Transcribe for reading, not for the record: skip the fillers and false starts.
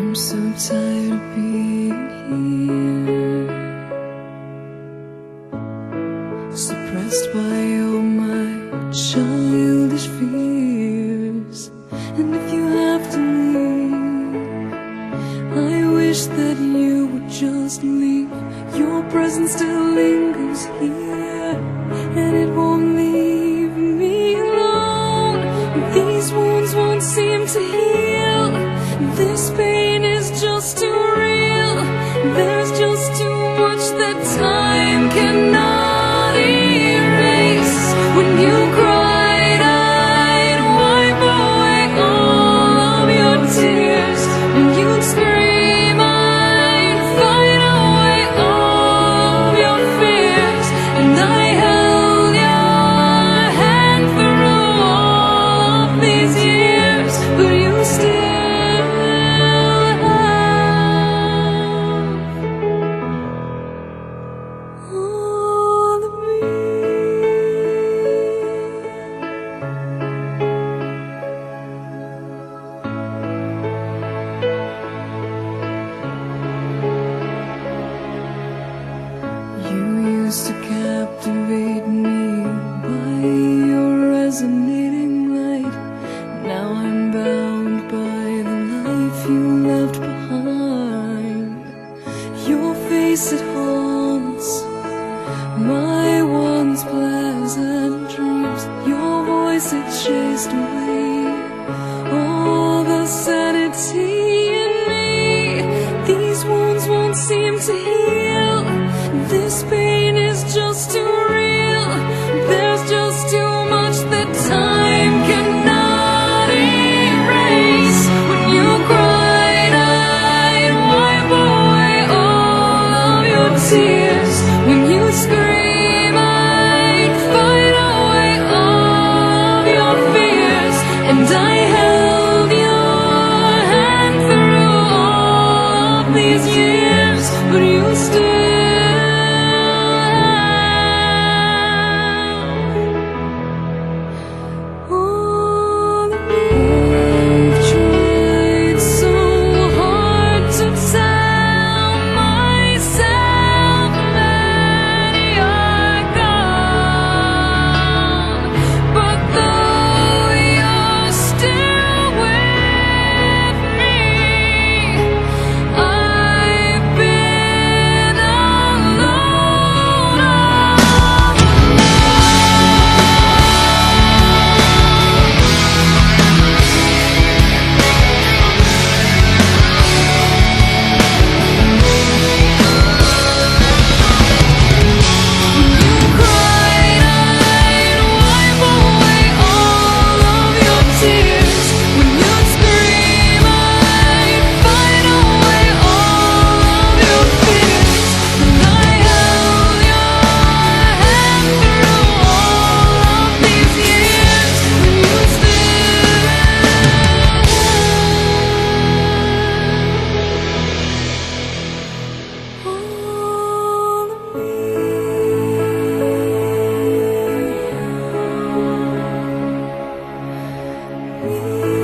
I'm so tired of being here, suppressed by all my childish fears. And if you have to leave, I wish that you would just leave. Your presence still lingers here, and it won't leave me alone. These wounds won't seem to heal. This pain is just too real. There's just too much that time cannot erase. When you cried, I'd wipe away all of your tears. When you'd scream, I'd fight away all of your fears. And I held your hand through all of these years, but you still used to captivate me by your resonating light. Now I'm bound by the life you left behind. Your face, it haunts my once pleasant dreams. Your voice, it chased away all the sanity in me. These wounds won't seem to heal. This pain is just too real. There's just too much that time cannot erase. When you cried, I'd wipe away all of your tears. When you scream, I'd fight away all of your fears. And I held your hand through all of these years, but you still we